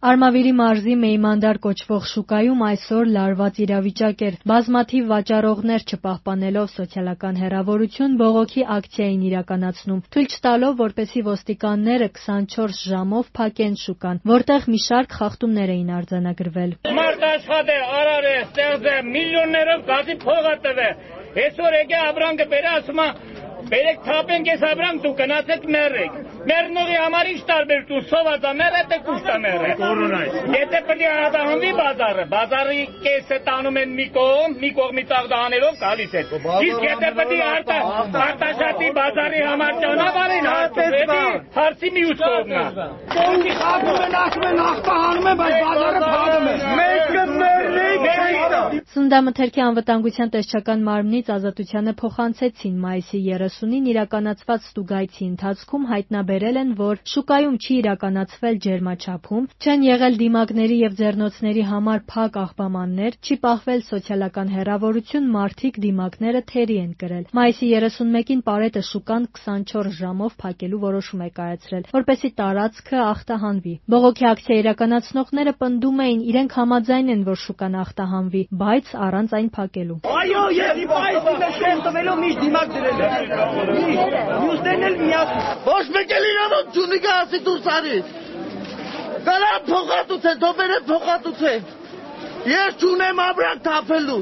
Արմավիրի մարզի Մեյմանդար կոչվող շուկայում այսօր լարված իրավիճակ էր։ Բազմաթիվ վաճառողներ չպահպանելով սոցիալական հեռավորություն բողոքի ակցիա էին իրականացնում, թույլ չտալով, որպեսզի ոստիկանները 24 ժամով փակեն շուկան, որտեղ մի շարք խախտումներ էին արձանագրվել։ Մարդ աշխատե, արար է, ստեղծ է, միլիոններով գազի փող է տվել։ Այսօր եկե ապրանքը բերե, ասում է Բերեք թափենք ես ապրանք դու գնացեք մեռեք։ Մեռնողի համար ինչ տարբերություն սովածա մեռը թե կուշտա մեռը։ Եթե պետք է արտահանվի բազարը, բազարի կեսը տանում են մի կողմի տաղդանելով գալիս է։ Իսկ եթե պետք է արտաշատի բազարի համար ճանապարհին հարցի մյուս կողմն է։ Կողմի խաղում են ասում են արտահանում են, բայց բազարը փակում են։ Մեկը մեռնի։ Սննդամթերքի անվտանգության տեսչական մարմնից Ազատությանը փոխանցեցին մայիսի 30-ին իրականացված ստուգայցի ընթացքում հայտնաբերել են, որ շուկայում չի իրականացվել ջերմաչափում, չեն եղել դիմակների եւ ձեռնոցների համար փակ աղբամաններ, չի պահվել սոցիալական հեռավորություն, մարդիկ դիմակները թերի են կրել։ Մայիսի 31-ին Պարետը շուկան 24 ժամով փակելու որոշում է կայացրել, որպեսզի տարածքը ախտահանվի։ Բողոքի ակցիա իրականացնողները պնդում էին, իրենք համաձայն են, որ շուկան ախտահանվի, բայց առանց այն փակելու։ Այո, ես իպայսին եմ տվելով միշտ դիմակ դրել եմ։ Մյուսներն էլ միասին։ Ոչ մեկ էլ իրանոց չունի գասի դուրս արից։ Գալա փոխատուցեն, թոբերը փոխատուցեն։ Ես չունեմ ապրանք թափելու։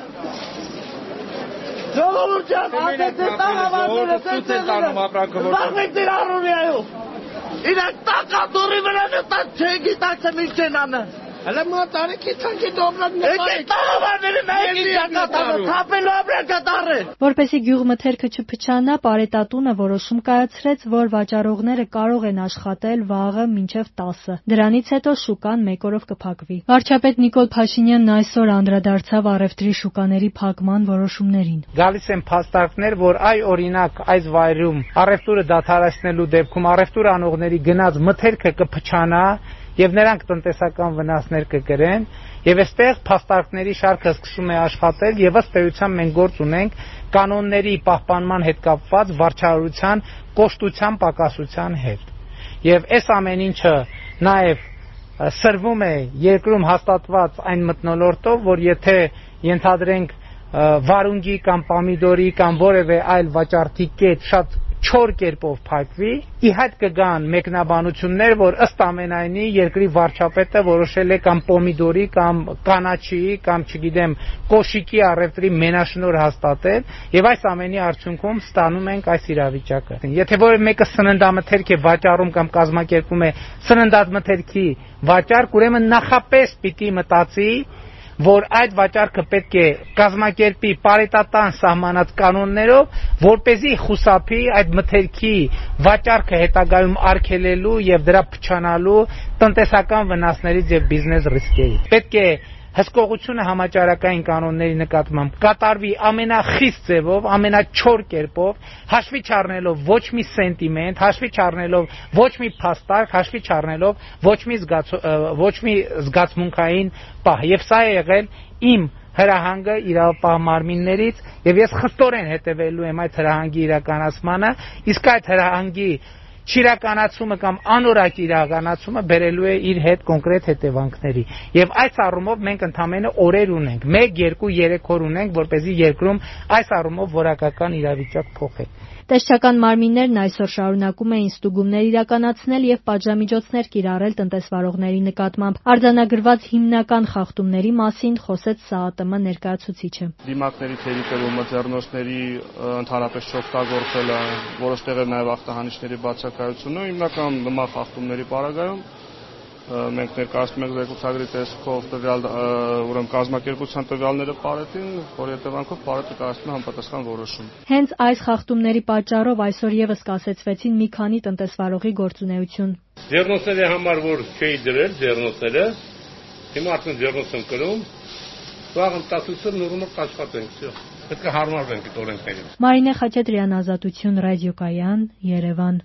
Ժողովուրդ ջան, ասեցեք տաղավարները, զբաղվեք ձեր առօրյայով։ Իրանք տակատորի վրա նստած չեն գիտակցեմ ինչ են անը։ Հələ մատարիքի ցանկի դոմնակն է։ Եկեք տաղավարները նայեք թափելու ապրանքատարը։ Որպեսզի գյուղմթերքը չփչանա, Պարետատունը որոշում կայացրեց, որ վաճառողները կարող են աշխատել վաղը մինչև 10-ը։ Դրանից հետո շուկան մեկ օրով կփակվի։ Վարչապետ Նիկոլ Փաշինյանն այսօր անդրադարձավ առևտրի շուկաների փակման որոշումներին։ Գալիս են փաստարկներ, որ օրինակ այս վայրում առևտուրը դադարեցնելու դեպքում առևտուր անողների գնաց մթերքը կփչանա եւ նրանք տնտեսական վնասներ կկրեն, եւ այստեղ փաստարկների շարքը սկսում է աշխատել եւ ըստ էության մենք գործ ունենք կանոնների պահպանման հետ կապված վարչարարության կոշտության պակասության հետ։ Եվ այս ամեն ինչը նաեւ սրվում է երկրում հաստատված այն մթնոլորտով, որ եթե ենթադրենք վարունգի կամ պամիդորի կամ որևէ այլ վաճառքի կետ շատ չոր կերպով փակվի, ի հայտ կգան մեկնաբանություններ, որ ըստ ամենայնի երկրի վարչապետը որոշել է կամ պոմիդորի կամ կանաչի կամ չգիտեմ կոշիկի առևտրի մենաշնորհ հաստատել եւ այս ամենի արդյունքում ստանում ենք այս իրավիճակը։ Եթե որևէ մեկը սննդամթերք է վաճառում կամ կազմակերպում է սննդամթերքի վաճառք, ուրեմն նախապես պիտի մտածի, որ այդ վաճառքը պետք է կազմակերպի պարետատան սահմանած կանոններով, որպեսզի խուսափի այդ մթերքի վաճառքը հետագայում արգելելու եւ դրա փչանալու տնտեսական վնասներից եւ բիզնես ռիսկերից։ Պետք է հսկողությունը համաճարակային կանոնների նկատմամբ կատարվի ամենախիստ ձևով, ամենաչոր կերպով, հաշվի չառնելով ոչ մի սենտիմենտ, հաշվի չառնելով ոչ մի փաստարկ, հաշվի չառնելով ոչ մի զգացմունքային պահ։ Եվ սա է եղել իմ հրահանգը իրավապահ մարմիններից եւ ես խստորեն հետևելու եմ այդ հրահանգի իրականացմանը, իսկ այդ հրահանգի չիրականացումը կամ անորակ իրականացումը բերելու է իր հետ կոնկրետ հետևանքների։ Եվ այս առումով մենք ընդամենը օրեր ունենք, 1, 2, 3 օր ունենք, որպեսզի երկրում այս առումով որակական իրավիճակ փոխի։ Տեսչական մարմիններն այսօր շարունակում էին ստուգումներ իրականացնել եւ պատժամիջոցներ կիրառել տնտեսվարողների նկատմամբ։ Արձանագրված հիմնական խախտումների մասին խոսեց ՍԱԱՏՄ ներկայացուցիչը։ Դիմակների թերի կրումը, ձեռնոցների ընդհանրապես չօգտագործելը, որոշ տեղեր նաեւ ախտահանիչների բացակայությունը, հիմնական նման խախտումների պարագայում մենք ներկայացնում ենք զեկուցագրի տեսքով տվյալ ուրեմն կազմակերպության տվյալները Պարետին, որ հետևանքով Պարետը կայացնում է համապատասխան որոշում։ Հենց այս խախտումների պատճառով այսօր եւս կասեցվեցին մի քանի տնտեսվարողի գործունեություն։ Ձեռնոցների համար որ չէի դրել ձեռնոցները, հիմա արդեն ձեռնոց եմ կրում, վաղ տնտեսություն նորմալ աշխատենք, всё։ Պետք է հարմարվենք այդ օրենքներին։ Մարինե Խաչատրյան, Ազատություն, Ռադիոկայան, Երևան։